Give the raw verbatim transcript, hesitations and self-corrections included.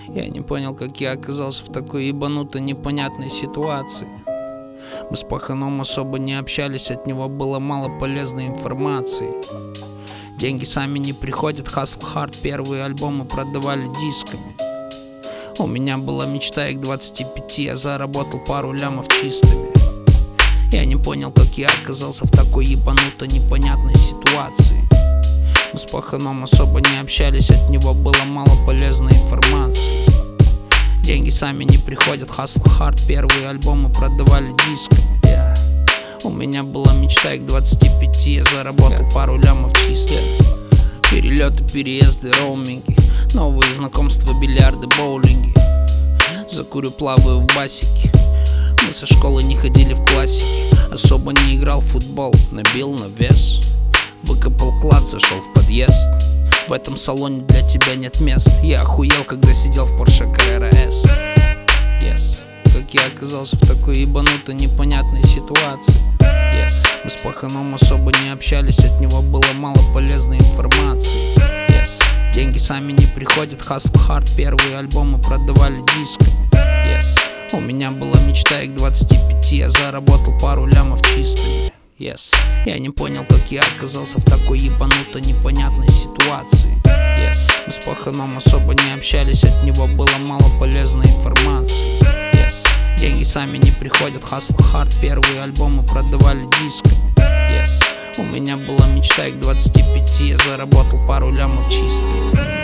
Я не понял, как я оказался в такой ебанутой непонятной ситуации. Мы с паханом особо не общались, от него было мало полезной информации. Деньги сами не приходят, Hustle Hard, первые альбомы продавали дисками. У меня была мечта, и к двадцати пяти я заработал пару лямов чистыми. Я не понял, как я оказался в такой ебанутой непонятной ситуации. Мы с паханом особо не общались, от него было мало полезной информации. Деньги сами не приходят, Hustle Hard, первые альбомы продавали дисками. yeah. У меня была мечта, и к двадцати пяти я заработал yeah. пару лямов чистых. yeah. Перелеты, переезды, роуминги, новые знакомства, бильярды, боулинги. Закурю, плаваю в басике. Мы со школы не ходили в классики. Особо не играл в футбол, набил на вес. Выкопал клад, зашел в подъезд. В этом салоне для тебя нет мест. Я охуел, когда сидел в Porsche Carrera S. Yes. Как я оказался в такой ебанутой непонятной ситуации. Yes. Мы с паханом особо не общались, от него было мало полезной информации. Yes. Деньги сами не приходят, Hustle Hard, первые альбомы продавали дисками. Yes. У меня была мечта, и к двадцати пяти я заработал пару лямов чистыми. Yes. Я не понял, как я оказался в такой ебанутой непонятной ситуации. Yes. Мы с паханом особо не общались, от него было мало полезной информации. Yes. Деньги сами не приходят, Hustle Hard, первые альбомы продавали дисками. Yes. У меня была мечта, и к двадцати пяти я заработал пару лямов чистыми.